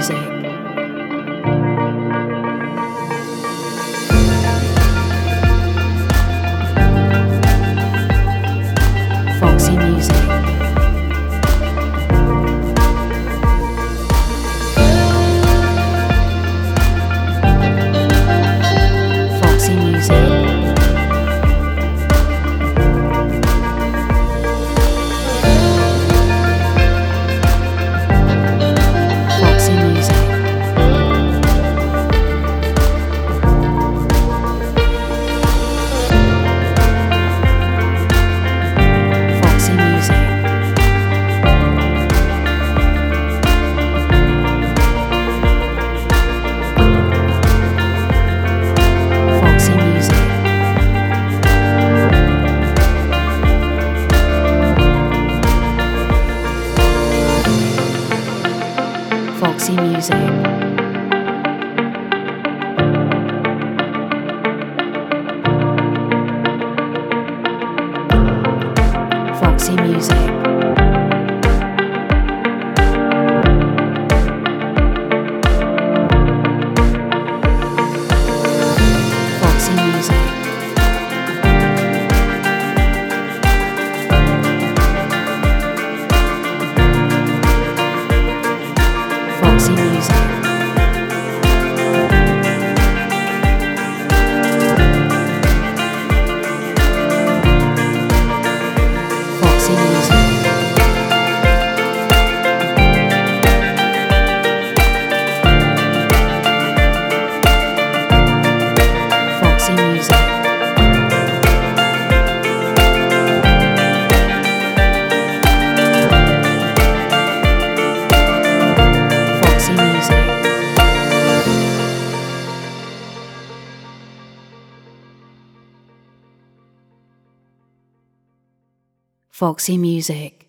music. Foxy music. Foxy music. Foxy music. Foxy music. Foxy music. Foxy music. Foxy music. Foxy music. Foxy music. Foxy music. Foxy music. Foxy music. Foxy music.